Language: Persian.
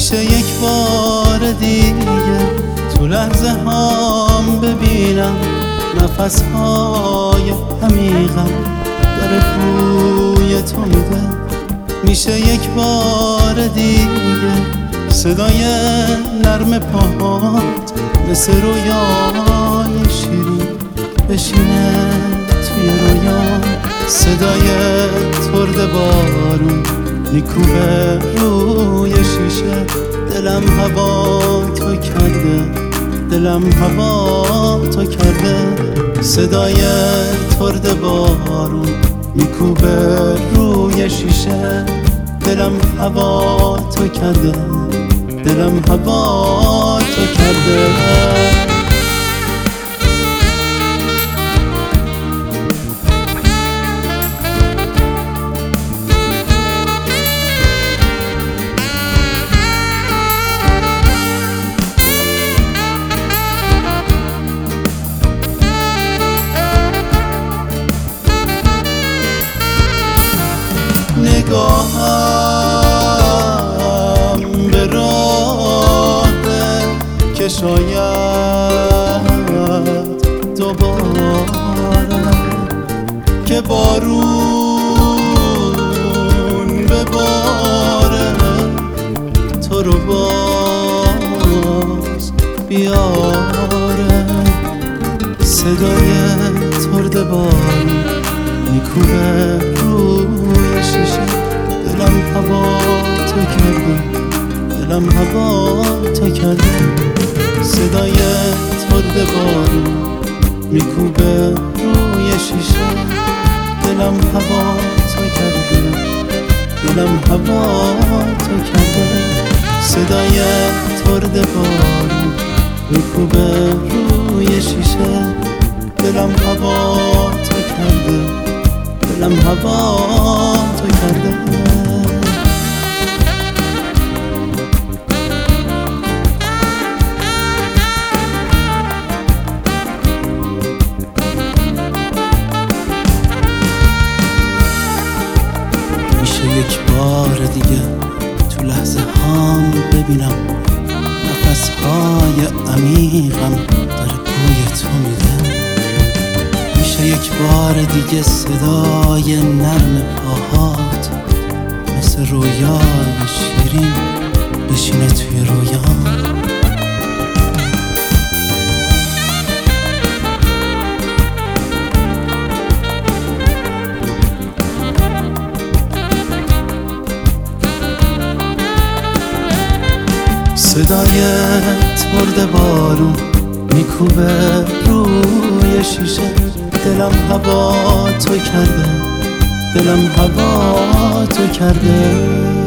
میشه یک بار دیگه تو لحظه هام ببینم نفسهای عمیقم داره بوی تو میده. میشه یک بار دیگه صدای نرم پاهات مثل رویای شیرین بشینه توی رویام. صدای ترد بارون میکوبه روی شیشه. دلم هوا تو کرده، دلم هوا تو کرده. صدای ترد بارون میکوبه روی شیشه. دلم هوا تو کرده، دلم هوا تو کرده. نگاهم به راه که شاید دوباره که بارون بباره تو رو باز بیاره. صدای ترد بارون میکوبه روی شیشه. دلم هوا تو کرده، دلم هوا تو کرده. صدای ترد بارون میکوبه روی شیشه. دلم هوا تو کرده، دلم هوا تو کرده. صدای ترد بارون میکوبه روی شیشه. دلم هوا تو کرده، دلم هوا تو کرده. میشه یک بار دیگه تو لحظه هام ببینم نفسهای عمیقم داره بوی تو میده. میشه یک بار دیگه صدای نرم پاهات مثل رویای شیرین بشینه توی رویام. صدای ترد بارون میکوبه روی شیشه. دلم هوا تو کرده، دلم هوا تو کرده.